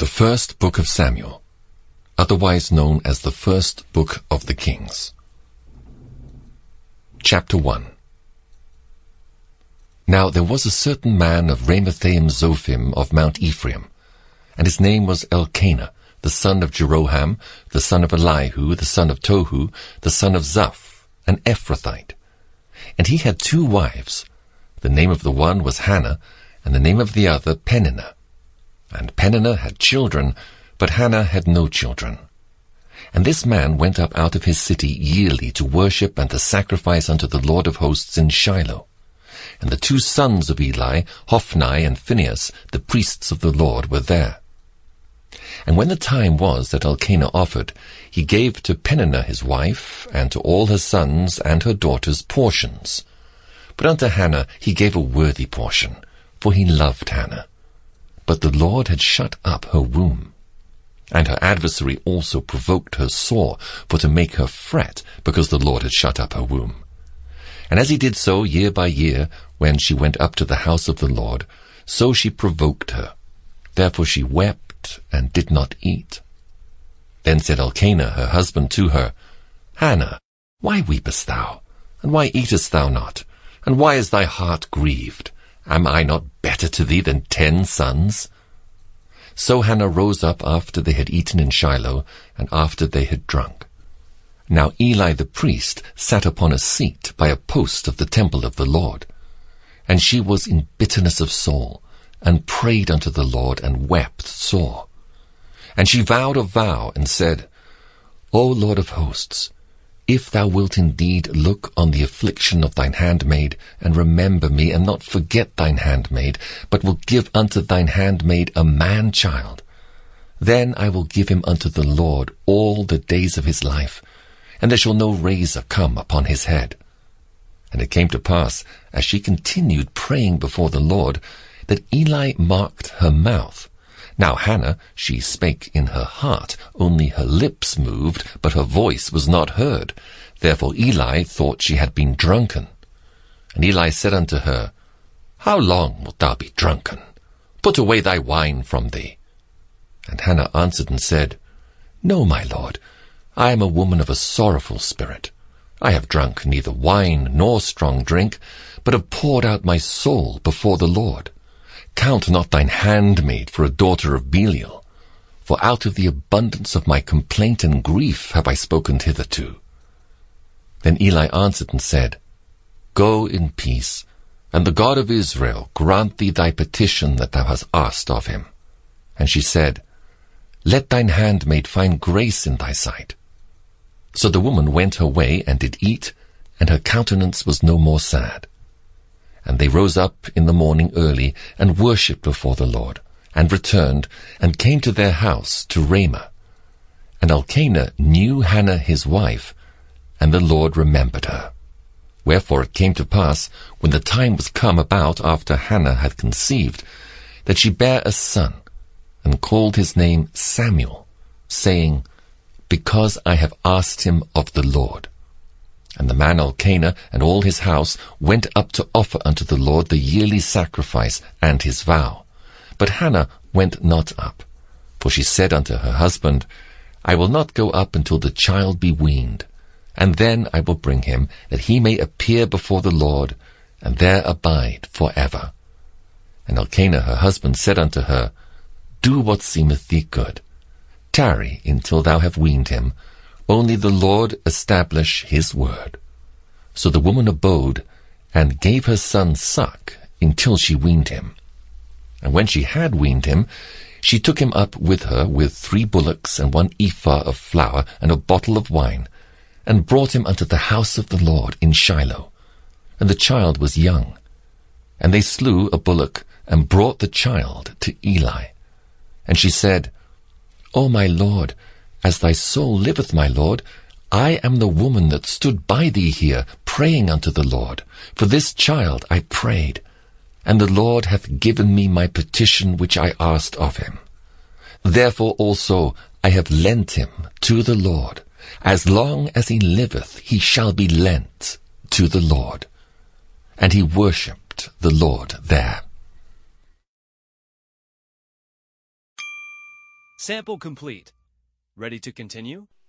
The First Book of Samuel, otherwise known as the First Book of the Kings. Chapter 1. Now there was a certain man of Ramathaim Zophim of Mount Ephraim, and his name was Elkanah, the son of Jeroham, the son of Elihu, the son of Tohu, the son of Zaph, an Ephrathite. And he had 2 wives. The name of the one was Hannah, and the name of the other Peninnah. And Peninnah had children, but Hannah had no children. And this man went up out of his city yearly to worship and to sacrifice unto the Lord of hosts in Shiloh. And the 2 sons of Eli, Hophni and Phinehas, the priests of the Lord, were there. And when the time was that Elkanah offered, he gave to Peninnah his wife, and to all her sons and her daughters portions. But unto Hannah he gave a worthy portion, for he loved Hannah. But the Lord had shut up her womb. And her adversary also provoked her sore, for to make her fret, because the Lord had shut up her womb. And as he did so year by year, when she went up to the house of the Lord, so she provoked her. Therefore she wept, and did not eat. Then said Elkanah her husband to her, Hannah, why weepest thou? And why eatest thou not? And why is thy heart grieved? Am I not better to thee than 10 sons? So Hannah rose up after they had eaten in Shiloh, and after they had drunk. Now Eli the priest sat upon a seat by a post of the temple of the Lord. And she was in bitterness of soul, and prayed unto the Lord, and wept sore. And she vowed a vow, and said, O Lord of hosts, if thou wilt indeed look on the affliction of thine handmaid, and remember me, and not forget thine handmaid, but will give unto thine handmaid a man-child, then I will give him unto the Lord all the days of his life, and there shall no razor come upon his head. And it came to pass, as she continued praying before the Lord, that Eli marked her mouth. Now Hannah, she spake in her heart, only her lips moved, but her voice was not heard. Therefore Eli thought she had been drunken. And Eli said unto her, How long wilt thou be drunken? Put away thy wine from thee. And Hannah answered and said, No, my lord, I am a woman of a sorrowful spirit. I have drunk neither wine nor strong drink, but have poured out my soul before the Lord. Count not thine handmaid for a daughter of Belial, for out of the abundance of my complaint and grief have I spoken hitherto. Then Eli answered and said, Go in peace, and the God of Israel grant thee thy petition that thou hast asked of him. And she said, Let thine handmaid find grace in thy sight. So the woman went her way and did eat, and her countenance was no more sad. And they rose up in the morning early, and worshipped before the Lord, and returned, and came to their house to Ramah. And Elkanah knew Hannah his wife, and the Lord remembered her. Wherefore it came to pass, when the time was come about after Hannah had conceived, that she bare a son, and called his name Samuel, saying, Because I have asked him of the Lord. And the man Elkanah and all his house went up to offer unto the Lord the yearly sacrifice and his vow. But Hannah went not up, for she said unto her husband, I will not go up until the child be weaned, and then I will bring him, that he may appear before the Lord, and there abide for ever. And Elkanah her husband said unto her, Do what seemeth thee good. Tarry until thou have weaned him, only the Lord establish his word. So the woman abode, and gave her son suck, until she weaned him. And when she had weaned him, she took him up with her with 3 bullocks, and 1 ephah of flour, and a bottle of wine, and brought him unto the house of the Lord in Shiloh. And the child was young. And they slew a bullock, and brought the child to Eli. And she said, O my Lord, as thy soul liveth, my Lord, I am the woman that stood by thee here, praying unto the Lord. For this child I prayed, and the Lord hath given me my petition which I asked of him. Therefore also I have lent him to the Lord. As long as he liveth, he shall be lent to the Lord. And he worshipped the Lord there. Sample complete. Ready to continue?